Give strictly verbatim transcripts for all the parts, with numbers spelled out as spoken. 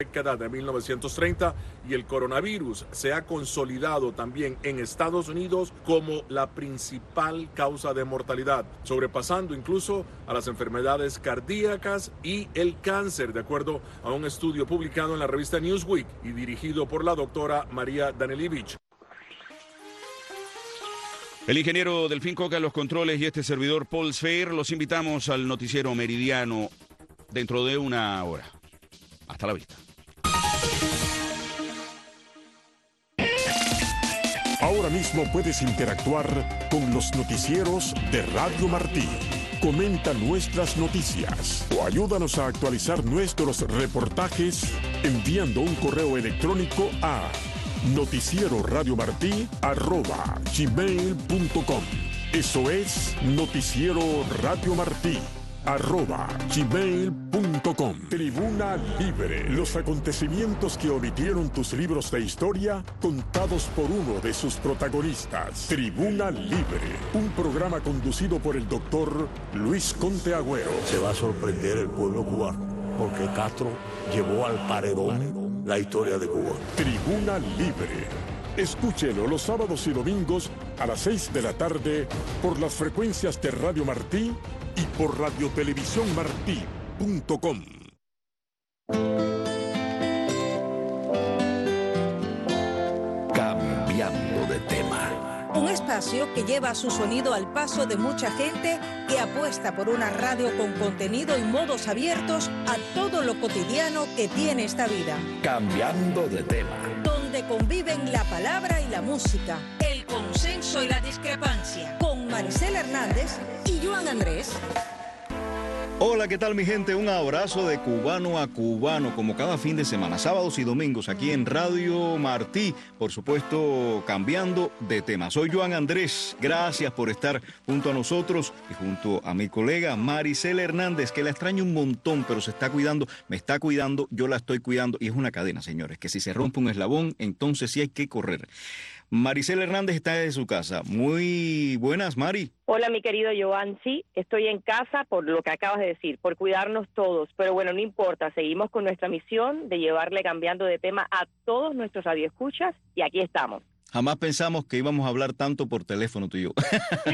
década de mil novecientos treinta y el coronavirus se ha consolidado también en Estados Unidos como la principal causa de mortalidad, sobrepasando incluso a las enfermedades cardíacas y el cáncer, de acuerdo a un estudio publicado en la revista Newsweek y dirigido por la doctora María Danilevich. El ingeniero Delfín Coca en los controles y este servidor Paul Sfeir, los invitamos al noticiero Meridiano dentro de una hora. Hasta la vista. Ahora mismo puedes interactuar con los noticieros de Radio Martí. Comenta nuestras noticias o ayúdanos a actualizar nuestros reportajes enviando un correo electrónico a noticiero radio martí arroba gmail punto com. Eso es noticiero radio martí arroba gmail punto com. Tribuna Libre. Los acontecimientos que omitieron tus libros de historia contados por uno de sus protagonistas. Tribuna Libre. Un programa conducido por el doctor Luis Conte Agüero. Se va a sorprender el pueblo cubano porque Castro llevó al paredón la historia de Cuba. Tribuna Libre. Escúchelo los sábados y domingos a las seis de la tarde por las frecuencias de Radio Martí y por radiotelevisión martí punto com. Cambiando de tema. Un espacio que lleva su sonido al paso de mucha gente que apuesta por una radio con contenido y modos abiertos a todo lo cotidiano que tiene esta vida. Cambiando de tema. Donde conviven la palabra y la música, el consenso y la discrepancia. Con Maricela Hernández y Joan Andrés. Hola, ¿qué tal mi gente? Un abrazo de cubano a cubano, como cada fin de semana, sábados y domingos, aquí en Radio Martí, por supuesto, cambiando de tema. Soy Joan Andrés, gracias por estar junto a nosotros y junto a mi colega Maricela Hernández, que la extraño un montón, pero se está cuidando, me está cuidando, yo la estoy cuidando, y es una cadena, señores, que si se rompe un eslabón, entonces sí hay que correr. Maricela Hernández está desde su casa. Muy buenas, Mari. Hola, mi querido Joan. Sí, estoy en casa por lo que acabas de decir, por cuidarnos todos. Pero bueno, no importa, seguimos con nuestra misión de llevarle cambiando de tema a todos nuestros radioescuchas y aquí estamos. Jamás pensamos que íbamos a hablar tanto por teléfono tú y yo.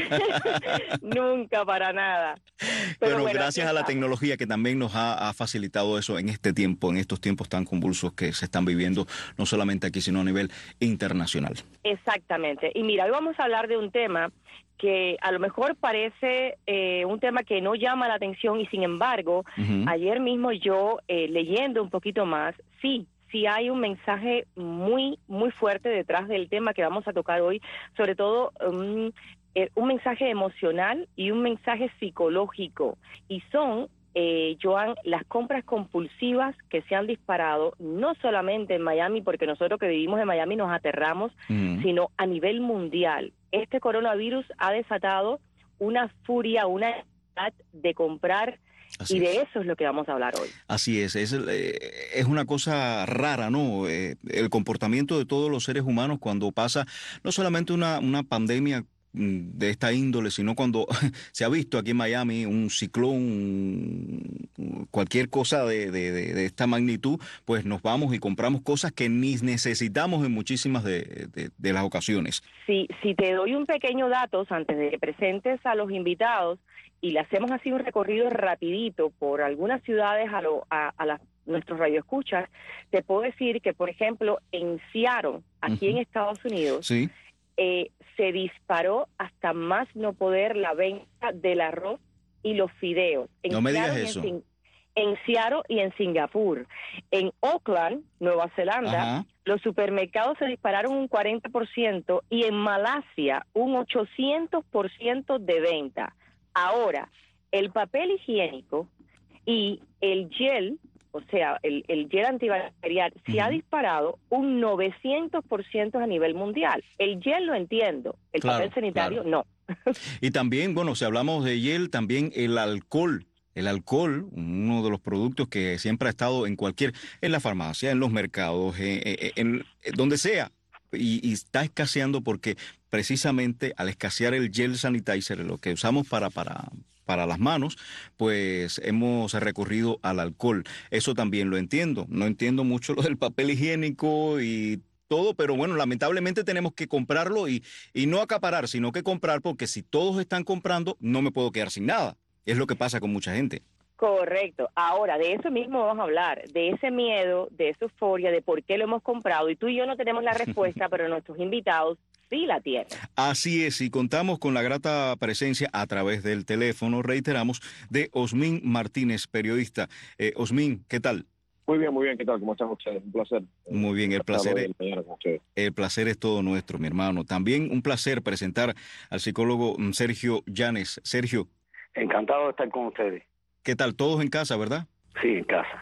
Nunca, para nada. Pero bueno, bueno, gracias a la tecnología que también nos ha, ha facilitado eso en este tiempo, en estos tiempos tan convulsos que se están viviendo, no solamente aquí, sino a nivel internacional. Exactamente. Y mira, hoy vamos a hablar de un tema que a lo mejor parece eh, un tema que no llama la atención y sin embargo, uh-huh. ayer mismo yo eh, leyendo un poquito más, sí, sí hay un mensaje muy, muy fuerte detrás del tema que vamos a tocar hoy, sobre todo um, eh, un mensaje emocional y un mensaje psicológico. Y son, eh, Joan, las compras compulsivas que se han disparado, no solamente en Miami, porque nosotros que vivimos en Miami nos aterramos, mm. sino a nivel mundial. Este coronavirus ha desatado una furia, una necesidad de comprar. Así y de es. Eso es lo que vamos a hablar hoy. Así es, es, eh, es una cosa rara, ¿no? Eh, el comportamiento de todos los seres humanos cuando pasa no solamente una, una pandemia de esta índole, sino cuando se ha visto aquí en Miami un ciclón, cualquier cosa de, de, de, de esta magnitud, pues nos vamos y compramos cosas que ni necesitamos en muchísimas de, de, de las ocasiones. Sí, si te doy un pequeño dato antes de que presentes a los invitados y le hacemos así un recorrido rapidito por algunas ciudades a, lo, a, a las nuestros radioescuchas, te puedo decir que, por ejemplo, en Seattle, aquí uh-huh. en Estados Unidos, sí. eh, se disparó hasta más no poder la venta del arroz y los fideos. En no me digas Seattle, eso. En, en Seattle y en Singapur. En Auckland, Nueva Zelanda, Ajá. los supermercados se dispararon un cuarenta por ciento y en Malasia un ochocientos por ciento de venta. Ahora, el papel higiénico y el gel, o sea, el, el gel antibacterial, uh-huh. se ha disparado un novecientos por ciento a nivel mundial. El gel lo entiendo, el claro, papel sanitario claro. no. Y también, bueno, si hablamos de gel, también el alcohol. El alcohol, uno de los productos que siempre ha estado en cualquier, en la farmacia, en los mercados, en, en, en, en donde sea, y, y está escaseando porque precisamente al escasear el gel sanitizer, lo que usamos para, para, para las manos, pues hemos recurrido al alcohol. Eso también lo entiendo. No entiendo mucho lo del papel higiénico y todo, pero bueno, lamentablemente tenemos que comprarlo y, y no acaparar, sino que comprar, porque si todos están comprando, no me puedo quedar sin nada. Es lo que pasa con mucha gente. Correcto. Ahora, de eso mismo vamos a hablar, de ese miedo, de esa euforia, de por qué lo hemos comprado. Y tú y yo no tenemos la respuesta, pero nuestros invitados sí la tienen. Así es, y contamos con la grata presencia a través del teléfono, reiteramos, de Osmin Martínez, periodista. Eh, Osmin, ¿qué tal? Muy bien, muy bien. ¿Qué tal? ¿Cómo están ustedes? Un placer. Muy bien, el placer, es, el placer es todo nuestro, mi hermano. También un placer presentar al psicólogo Sergio Llanes. Sergio. Encantado de estar con ustedes. ¿Qué tal? ¿Todos en casa, verdad? Sí, en casa.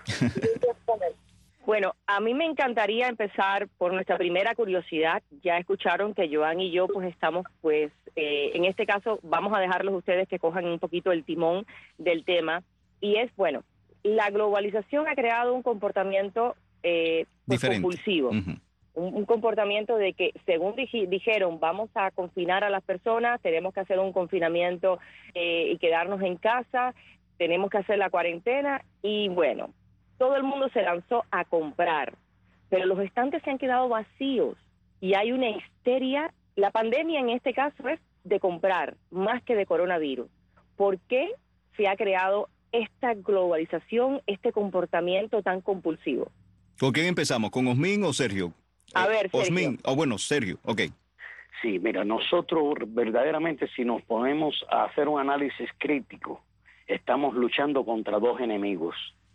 Bueno, a mí me encantaría empezar por nuestra primera curiosidad. Ya escucharon que Joan y yo pues estamos, pues, eh, en este caso vamos a dejarlos ustedes que cojan un poquito el timón del tema. Y es, bueno, la globalización ha creado un comportamiento eh, pues, compulsivo. Uh-huh. Un, un comportamiento de que, según dij- dijeron, vamos a confinar a las personas, tenemos que hacer un confinamiento eh, y quedarnos en casa, tenemos que hacer la cuarentena y bueno, todo el mundo se lanzó a comprar, pero los estantes se han quedado vacíos y hay una histeria. La pandemia en este caso es de comprar más que de coronavirus. ¿Por qué se ha creado esta globalización, este comportamiento tan compulsivo? ¿Con quién empezamos? ¿Con Osmin o Sergio? A eh, ver, Sergio. Osmin, o oh, bueno, Sergio, ok. Sí, mira, nosotros verdaderamente si nos ponemos a hacer un análisis crítico, estamos luchando contra dos enemigos,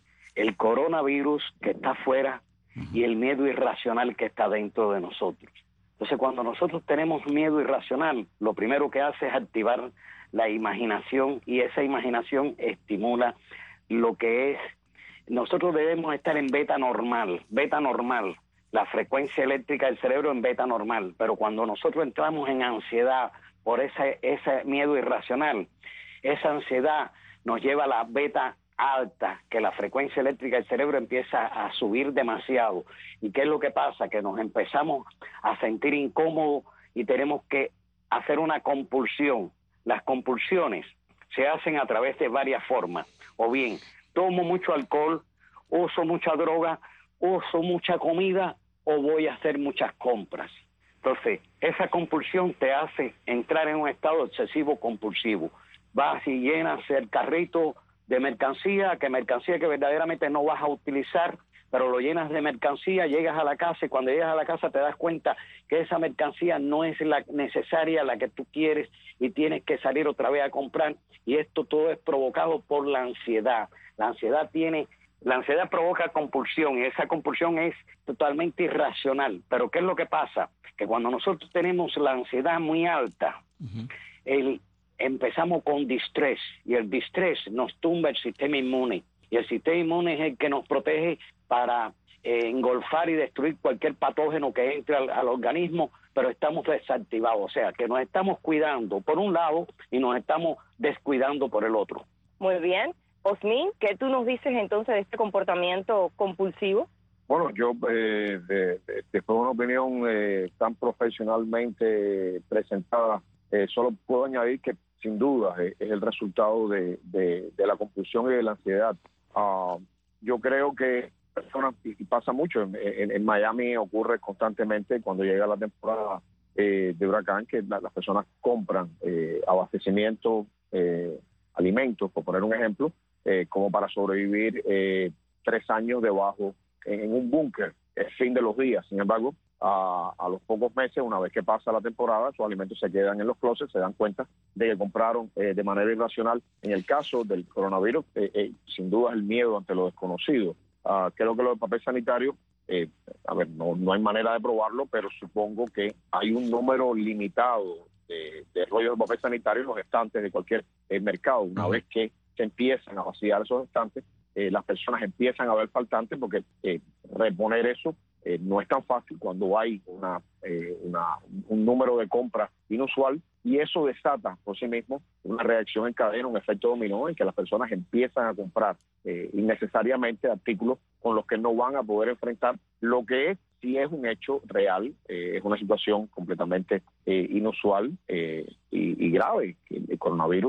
el coronavirus que está afuera y el miedo irracional que está dentro de nosotros. Entonces, cuando nosotros tenemos miedo irracional, lo primero que hace es activar la imaginación y esa imaginación estimula lo que es, nosotros debemos estar en beta normal, beta normal, la frecuencia eléctrica del cerebro en beta normal, pero cuando nosotros entramos en ansiedad por ese, ese miedo irracional, esa ansiedad nos lleva a la beta alta, que la frecuencia eléctrica del cerebro empieza a subir demasiado. ¿Y qué es lo que pasa? Que nos empezamos a sentir incómodos y tenemos que hacer una compulsión. Las compulsiones se hacen a través de varias formas. O bien, tomo mucho alcohol, uso mucha droga, uso mucha comida o voy a hacer muchas compras. Entonces, esa compulsión te hace entrar en un estado excesivo compulsivo. Vas y llenas el carrito de mercancía, que mercancía que verdaderamente no vas a utilizar, pero lo llenas de mercancía, llegas a la casa y cuando llegas a la casa te das cuenta que esa mercancía no es la necesaria, la que tú quieres y tienes que salir otra vez a comprar y esto todo es provocado por la ansiedad. La ansiedad tiene, la ansiedad provoca compulsión y esa compulsión es totalmente irracional. Pero ¿qué es lo que pasa? Que cuando nosotros tenemos la ansiedad muy alta, uh-huh. el empezamos con distrés y el distrés nos tumba el sistema inmune y el sistema inmune es el que nos protege para eh, engolfar y destruir cualquier patógeno que entre al, al organismo, pero estamos desactivados, o sea que nos estamos cuidando por un lado y nos estamos descuidando por el otro. Muy bien. Osmin, ¿qué tú nos dices entonces de este comportamiento compulsivo? Bueno, yo eh, de, de, después de una opinión eh, tan profesionalmente presentada, eh, solo puedo añadir que sin duda es, es el resultado de, de, de la compulsión y de la ansiedad. Uh, yo creo que personas, y pasa mucho, en, en, en Miami ocurre constantemente cuando llega la temporada eh, de huracán, que la, las personas compran eh, abastecimiento, eh, alimentos, por poner un ejemplo, eh, como para sobrevivir eh, tres años debajo en, en un búnker, el fin de los días. Sin embargo, A, a los pocos meses, una vez que pasa la temporada, sus alimentos se quedan en los closets, se dan cuenta de que compraron eh, de manera irracional. En el caso del coronavirus, eh, eh, sin duda el miedo ante lo desconocido. Uh, creo que lo del papel sanitario, eh, a ver, no, no hay manera de probarlo, pero supongo que hay un número limitado de, de rollos de papel sanitario en los estantes de cualquier eh, mercado. Una uh-huh. vez que se empiezan a vaciar esos estantes, eh, las personas empiezan a ver faltantes porque eh, reponer eso Eh, no es tan fácil cuando hay una, eh, una, un número de compras inusual y eso desata por sí mismo una reacción en cadena, un efecto dominó en que las personas empiezan a comprar eh, innecesariamente artículos con los que no van a poder enfrentar lo que es, si es un hecho real, eh, es una situación completamente eh, inusual eh, y, y grave. El, el coronavirus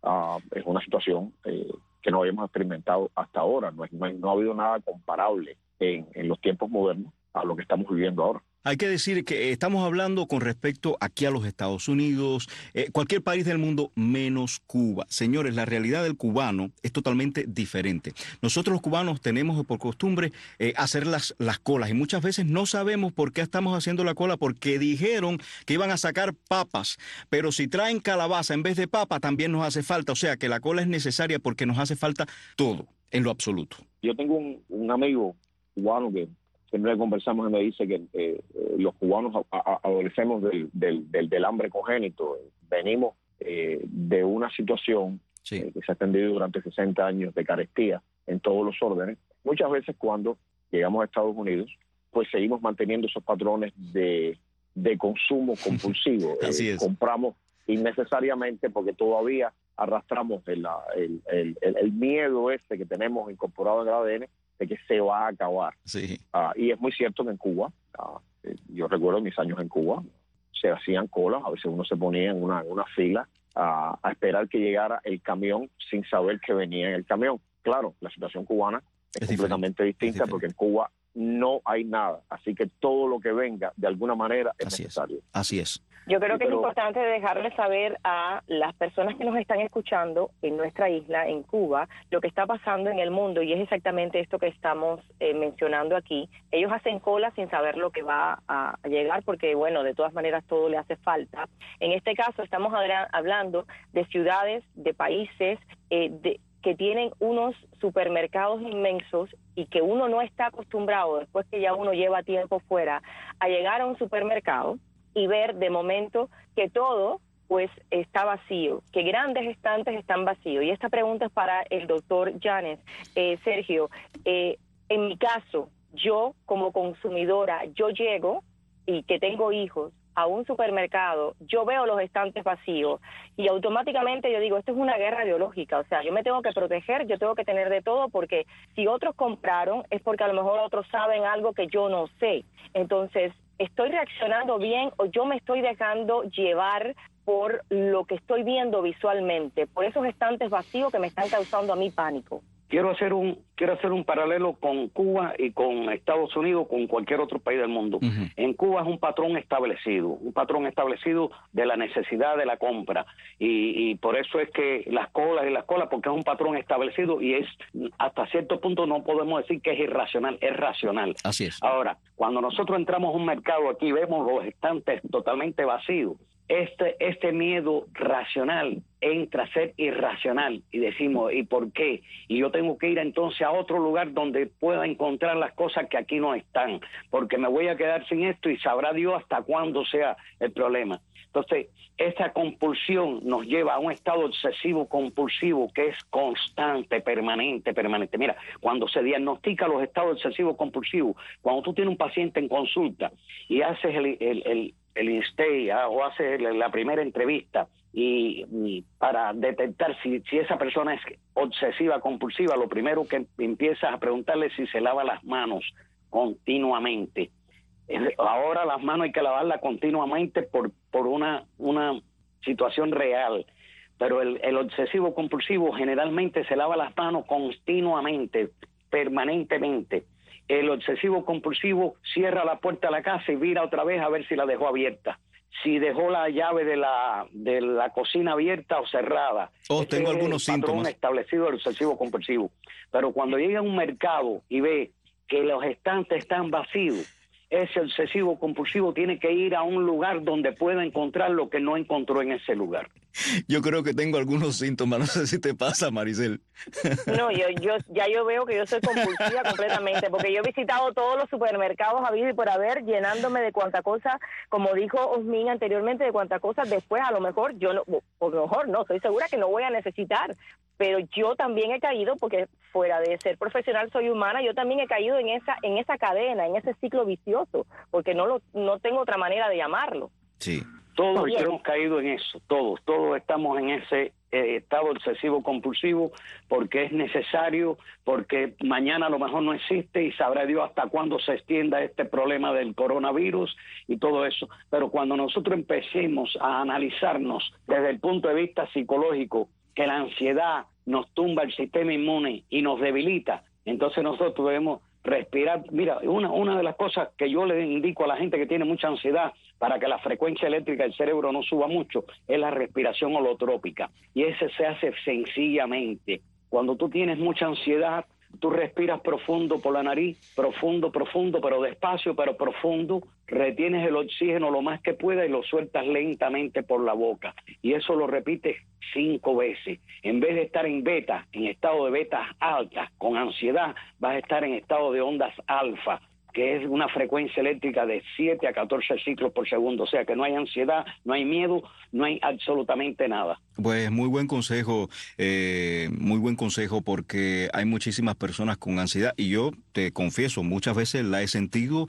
uh, es una situación eh, que no habíamos experimentado hasta ahora. No, es, no, no ha habido nada comparable en, en los tiempos modernos a lo que estamos viviendo ahora. Hay que decir que estamos hablando con respecto aquí a los Estados Unidos, eh, cualquier país del mundo menos Cuba. Señores, la realidad del cubano es totalmente diferente. Nosotros los cubanos tenemos por costumbre eh, hacer las, las colas y muchas veces no sabemos por qué estamos haciendo la cola porque dijeron que iban a sacar papas, pero si traen calabaza en vez de papa también nos hace falta. O sea que la cola es necesaria porque nos hace falta todo en lo absoluto. Yo tengo un, un amigo cubano que siempre conversamos y me dice que eh, los cubanos a, a, adolecemos del, del, del, del hambre congénito. Venimos eh, de una situación sí. eh, que se ha extendido durante sesenta años de carestía en todos los órdenes. Muchas veces cuando llegamos a Estados Unidos, pues seguimos manteniendo esos patrones de, de consumo compulsivo. Así eh, es. Compramos innecesariamente porque todavía arrastramos el, el, el, el, el miedo ese que tenemos incorporado en el A D N de que se va a acabar. Sí. Uh, y es muy cierto que en Cuba, uh, yo recuerdo mis años en Cuba, se hacían colas, a veces uno se ponía en una, en una fila uh, a esperar que llegara el camión sin saber que venía en el camión. Claro, la situación cubana es, es completamente distinta porque en Cuba no hay nada, así que todo lo que venga de alguna manera es Así necesario. Es. Así es. Yo creo sí, que pero... es importante dejarle saber a las personas que nos están escuchando en nuestra isla, en Cuba, lo que está pasando en el mundo, y es exactamente esto que estamos eh, mencionando aquí. Ellos hacen cola sin saber lo que va a llegar, porque, bueno, de todas maneras todo le hace falta. En este caso estamos hablando de ciudades, de países, eh, de que tienen unos supermercados inmensos y que uno no está acostumbrado, después que ya uno lleva tiempo fuera, a llegar a un supermercado y ver de momento que todo pues está vacío, que grandes estantes están vacíos. Y esta pregunta es para el doctor Llanes. Eh, Sergio, eh, en mi caso, yo como consumidora, yo llego y que tengo hijos a un supermercado, yo veo los estantes vacíos y automáticamente yo digo, esto es una guerra biológica, o sea, yo me tengo que proteger, yo tengo que tener de todo, porque si otros compraron es porque a lo mejor otros saben algo que yo no sé. Entonces, ¿estoy reaccionando bien o yo me estoy dejando llevar por lo que estoy viendo visualmente, por esos estantes vacíos que me están causando a mí pánico? Quiero hacer un quiero hacer un paralelo con Cuba y con Estados Unidos, con cualquier otro país del mundo. Uh-huh. En Cuba es un patrón establecido, un patrón establecido de la necesidad de la compra. Y, y por eso es que las colas y las colas, porque es un patrón establecido y es, hasta cierto punto no podemos decir que es irracional, es racional. Así es. Ahora, cuando nosotros entramos a un mercado aquí y vemos los estantes totalmente vacíos, Este, este miedo racional entra a ser irracional y decimos, ¿y por qué? Y yo tengo que ir entonces a otro lugar donde pueda encontrar las cosas que aquí no están, porque me voy a quedar sin esto y sabrá Dios hasta cuándo sea el problema. Entonces, esta compulsión nos lleva a un estado obsesivo compulsivo que es constante, permanente, permanente. Mira, cuando se diagnostica los estados obsesivos compulsivos, cuando tú tienes un paciente en consulta y haces el, el, el el INSTEI ¿ah? o hace la primera entrevista y, y para detectar si, si esa persona es obsesiva compulsiva, lo primero que empiezas a preguntarle es si se lava las manos continuamente. Ahora las manos hay que lavarlas continuamente por, por una, una situación real, pero el, el obsesivo compulsivo generalmente se lava las manos continuamente, permanentemente. El obsesivo compulsivo cierra la puerta de la casa y vira otra vez a ver si la dejó abierta. Si dejó la llave de la de la cocina abierta o cerrada. Oh, tengo algunos síntomas. Es el patrón establecido del obsesivo compulsivo. Pero cuando llega a un mercado y ve que los estantes están vacíos, ese obsesivo compulsivo tiene que ir a un lugar donde pueda encontrar lo que no encontró en ese lugar. Yo creo que tengo algunos síntomas, no sé si te pasa, Maricel. No, yo, yo ya yo veo que yo soy compulsiva completamente, porque yo he visitado todos los supermercados habidos y por haber, llenándome de cuanta cosa, como dijo Osmin anteriormente, de cuanta cosa, después a lo mejor yo no, o mejor no, estoy segura que no voy a necesitar, pero yo también he caído, porque fuera de ser profesional soy humana, yo también he caído en esa en esa cadena, en ese ciclo vicioso, porque no lo no tengo otra manera de llamarlo. Sí. Todos hemos caído en eso, todos, todos estamos en ese eh, estado obsesivo compulsivo porque es necesario, porque mañana a lo mejor no existe y sabrá Dios hasta cuándo se extienda este problema del coronavirus y todo eso. Pero cuando nosotros empecemos a analizarnos desde el punto de vista psicológico que la ansiedad nos tumba el sistema inmune y nos debilita, entonces nosotros debemos respirar. Mira, una, una de las cosas que yo le indico a la gente que tiene mucha ansiedad para que la frecuencia eléctrica del cerebro no suba mucho es la respiración holotrópica. Y ese se hace sencillamente. Cuando tú tienes mucha ansiedad, tú respiras profundo por la nariz, profundo, profundo, pero despacio, pero profundo, retienes el oxígeno lo más que pueda y lo sueltas lentamente por la boca. Y eso lo repites cinco veces. En vez de estar en beta, en estado de betas altas, con ansiedad, vas a estar en estado de ondas alfa, que es una frecuencia eléctrica de siete a catorce ciclos por segundo. O sea que no hay ansiedad, no hay miedo, no hay absolutamente nada. Pues muy buen consejo, eh, muy buen consejo, porque hay muchísimas personas con ansiedad y yo te confieso, muchas veces la he sentido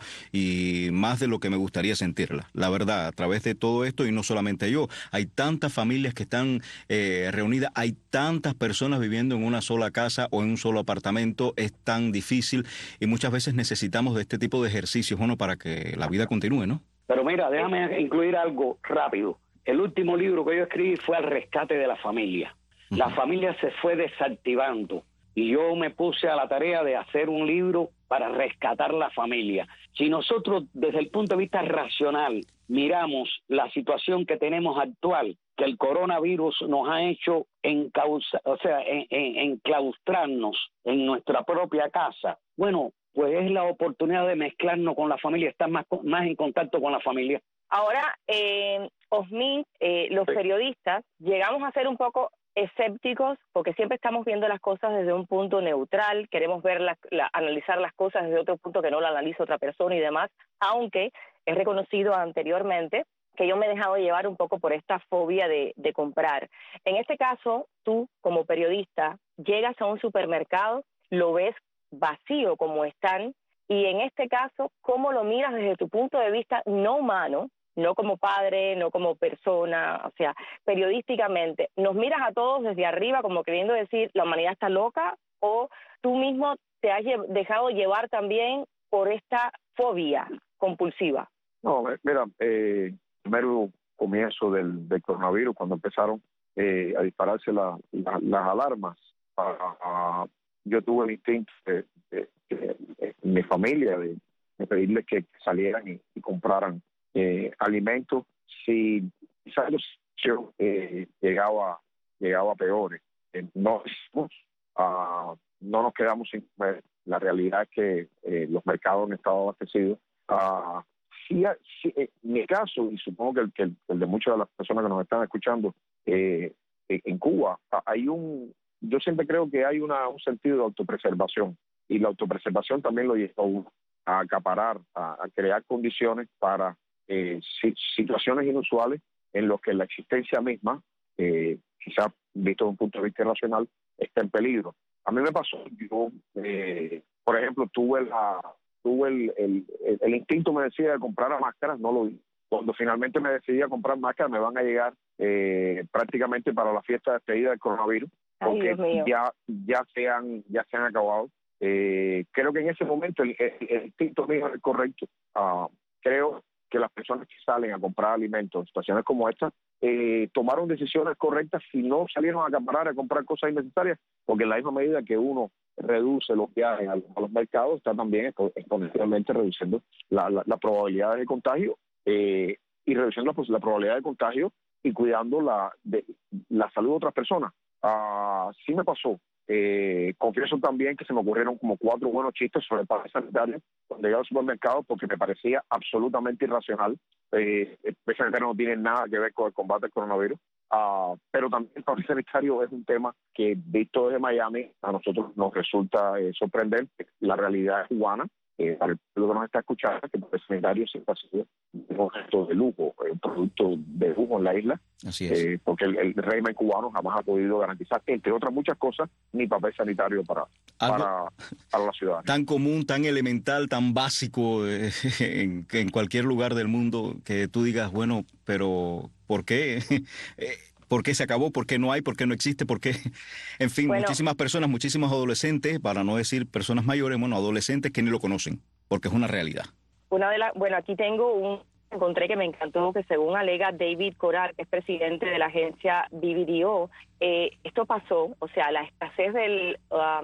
y más de lo que me gustaría sentirla. La verdad, a través de todo esto, y no solamente yo, hay tantas familias que están eh, reunidas, hay tantas personas viviendo en una sola casa o en un solo apartamento, es tan difícil y muchas veces necesitamos de este tipo de ejercicios, bueno, para que la vida continúe, ¿no? Pero mira, déjame incluir algo rápido. El último libro que yo escribí fue Al rescate de la familia. Uh-huh. La familia se fue desactivando y yo me puse a la tarea de hacer un libro para rescatar la familia. Si nosotros desde el punto de vista racional miramos la situación que tenemos actual, que el coronavirus nos ha hecho encausa, o sea, en, en, enclaustrarnos en nuestra propia casa, bueno, pues es la oportunidad de mezclarnos con la familia, estar más, más en contacto con la familia. Ahora, eh, Osmin, eh, los sí. periodistas llegamos a ser un poco escépticos porque siempre estamos viendo las cosas desde un punto neutral, queremos ver la, la, analizar las cosas desde otro punto que no la analiza otra persona y demás, aunque he reconocido anteriormente que yo me he dejado llevar un poco por esta fobia de, de comprar. En este caso, tú como periodista llegas a un supermercado, lo ves vacío como están, y en este caso, ¿cómo lo miras desde tu punto de vista no humano, no como padre, no como persona, o sea, periodísticamente? ¿Nos miras a todos desde arriba como queriendo decir la humanidad está loca, o tú mismo te has lle- dejado llevar también por esta fobia compulsiva? No, mira, eh, primero comienzo del, del coronavirus, cuando empezaron eh, a dispararse la, la, las alarmas, a, a, yo tuve el instinto de, de, de, de mi familia de, de pedirles que salieran y, y compraran eh, alimentos. Si quizás yo eh, llegaba llegaba a peores, eh, no, uh, no nos quedamos sin comer. La realidad es que eh, los mercados han estado abastecidos. Uh, sí, sí, en mi caso, y supongo que el, que el, el de muchas de las personas que nos están escuchando, eh, en Cuba hay un yo siempre creo que hay una, un sentido de autopreservación, y la autopreservación también lo lleva a acaparar, a, a crear condiciones para eh, si, situaciones inusuales en las que la existencia misma, eh, quizás visto desde un punto de vista racional, está en peligro. A mí me pasó, yo, eh, por ejemplo, tuve, la, tuve el, el, el, el instinto me decía de comprar máscaras, no lo vi. Cuando finalmente me decidí a comprar máscaras, me van a llegar eh, prácticamente para la fiesta de despedida del coronavirus, porque Ay, ya ya se han ya se han acabado. Eh, creo que en ese momento el, el, el instinto mío es correcto. Uh, creo que las personas que salen a comprar alimentos en situaciones como esta eh, tomaron decisiones correctas si no salieron a acaparar a comprar cosas innecesarias, porque en la misma medida que uno reduce los viajes a, a los mercados, está también exponencialmente reduciendo la, la, la probabilidad de contagio eh, y reduciendo la, pues, la probabilidad de contagio y cuidando la, de, la salud de otras personas. Uh, sí me pasó. Eh, confieso también que se me ocurrieron como cuatro buenos chistes sobre el pase sanitario cuando llegué al supermercado, porque me parecía absolutamente irracional. Eh, el pase sanitario no tiene nada que ver con el combate al coronavirus. Uh, pero también el pase sanitario es un tema que, visto desde Miami, a nosotros nos resulta eh, sorprendente. La realidad cubana, eh, para el pueblo que nos está escuchando, que el pase sanitario siempre ha sido un objeto de lujo, un producto de lujo en la isla. Así es. Eh, porque el, el régimen cubano jamás ha podido garantizar, entre otras muchas cosas, ni papel sanitario para, para, para la ciudad. Tan común, tan elemental, tan básico eh, en, en cualquier lugar del mundo, que tú digas, bueno, pero ¿por qué? ¿Por qué se acabó? ¿Por qué no hay? ¿Por qué no existe? ¿Por qué? En fin, bueno, muchísimas personas, muchísimos adolescentes, para no decir personas mayores, bueno, adolescentes que ni lo conocen, porque es una realidad. Una de las, bueno, aquí tengo un encontré que me encantó, que según alega David Coral, que es presidente de la agencia B B D O, eh, esto pasó, o sea, la escasez del,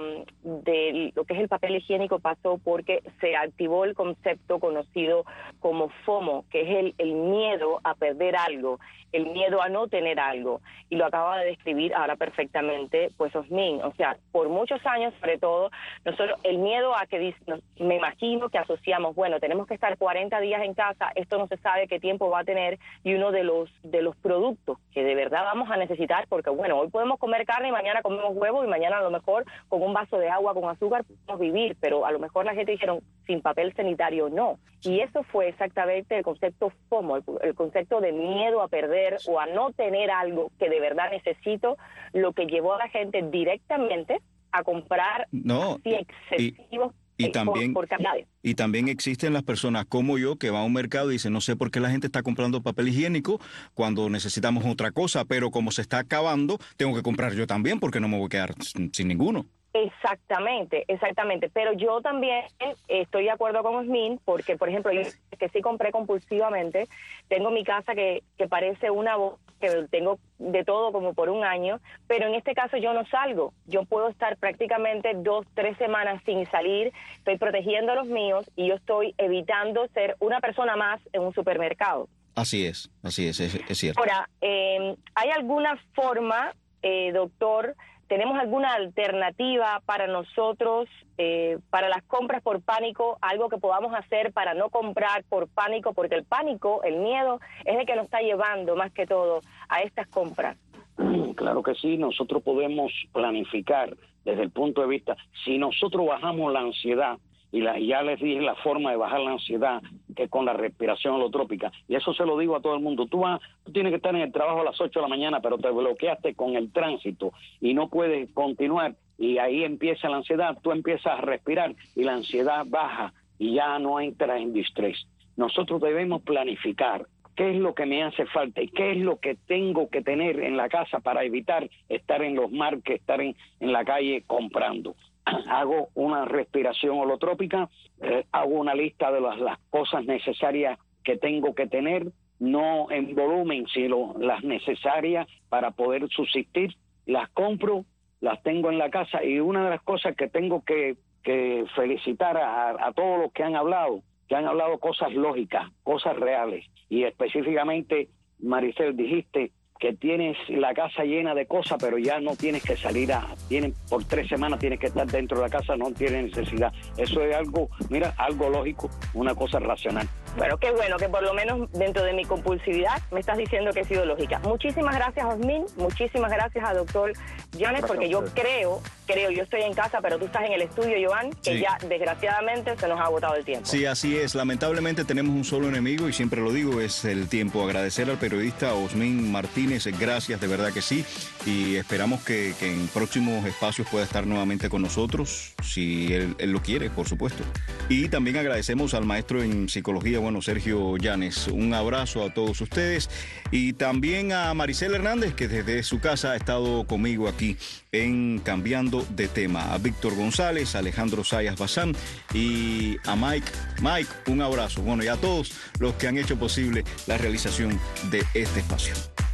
um, de lo que es el papel higiénico pasó porque se activó el concepto conocido como FOMO, que es el, el miedo a perder algo, el miedo a no tener algo, y lo acaba de describir ahora perfectamente, pues Osmin, o sea, por muchos años, sobre todo, nosotros, el miedo a que, me imagino que asociamos, bueno, tenemos que estar cuarenta días en casa, esto no se sabe qué tiempo va a tener, y uno de los de los productos que de verdad vamos a necesitar, porque bueno, hoy podemos comer carne y mañana comemos huevo y mañana a lo mejor con un vaso de agua con azúcar podemos vivir, pero a lo mejor la gente dijeron sin papel sanitario no, y eso fue exactamente el concepto FOMO, el, el concepto de miedo a perder o a no tener algo que de verdad necesito, lo que llevó a la gente directamente a comprar no, así excesivos. Y, y, también, por, por y también existen las personas como yo que van a un mercado y dicen, no sé por qué la gente está comprando papel higiénico cuando necesitamos otra cosa, pero como se está acabando, tengo que comprar yo también porque no me voy a quedar sin, sin ninguno. Exactamente, exactamente. Pero yo también estoy de acuerdo con Osmin porque, por ejemplo, yo que sí compré compulsivamente, tengo mi casa que, que parece una voz, que tengo de todo como por un año, pero en este caso yo no salgo. Yo puedo estar prácticamente dos, tres semanas sin salir, estoy protegiendo a los míos y yo estoy evitando ser una persona más en un supermercado. Así es, así es, es, es cierto. Ahora, eh, ¿hay alguna forma, eh, doctor, tenemos alguna alternativa para nosotros, eh, para las compras por pánico, algo que podamos hacer para no comprar por pánico? Porque el pánico, el miedo, es el que nos está llevando más que todo a estas compras. Claro que sí, nosotros podemos planificar desde el punto de vista, si nosotros bajamos la ansiedad, y la, ya les dije la forma de bajar la ansiedad, que es con la respiración holotrópica, y eso se lo digo a todo el mundo, tú, vas, tú tienes que estar en el trabajo a las ocho de la mañana, pero te bloqueaste con el tránsito y no puedes continuar, y ahí empieza la ansiedad, tú empiezas a respirar y la ansiedad baja y ya no entras en distrés. Nosotros debemos planificar qué es lo que me hace falta y qué es lo que tengo que tener en la casa para evitar estar en los marques, estar en, en la calle comprando. Hago una respiración holotrópica, eh, hago una lista de las, las cosas necesarias que tengo que tener, no en volumen, sino las necesarias para poder subsistir, las compro, las tengo en la casa, y una de las cosas que tengo que, que felicitar a, a todos los que han hablado, que han hablado cosas lógicas, cosas reales, y específicamente, Maricel, dijiste que tienes la casa llena de cosas, pero ya no tienes que salir a... Tienen, por tres semanas tienes que estar dentro de la casa, no tienes necesidad. Eso es algo, mira, algo lógico, una cosa racional. Bueno, qué bueno que por lo menos dentro de mi compulsividad me estás diciendo que he sido lógica. Muchísimas gracias, Osmin, muchísimas gracias a doctor Llanes, porque yo creo, creo, yo estoy en casa, pero tú estás en el estudio, Joan, que sí, ya desgraciadamente se nos ha agotado el tiempo. Sí, así es. Lamentablemente tenemos un solo enemigo y siempre lo digo, es el tiempo. Agradecer al periodista Osmin Martínez, gracias, de verdad que sí, y esperamos que, que en próximos espacios pueda estar nuevamente con nosotros, si él, él lo quiere, por supuesto. Y también agradecemos al maestro en psicología, bueno, Sergio Llanes. Un abrazo a todos ustedes y también a Maricel Hernández, que desde su casa ha estado conmigo aquí en Cambiando de Tema, a Víctor González, a Alejandro Sayas Bazán y a Mike. Mike, un abrazo. Bueno, y a todos los que han hecho posible la realización de este espacio.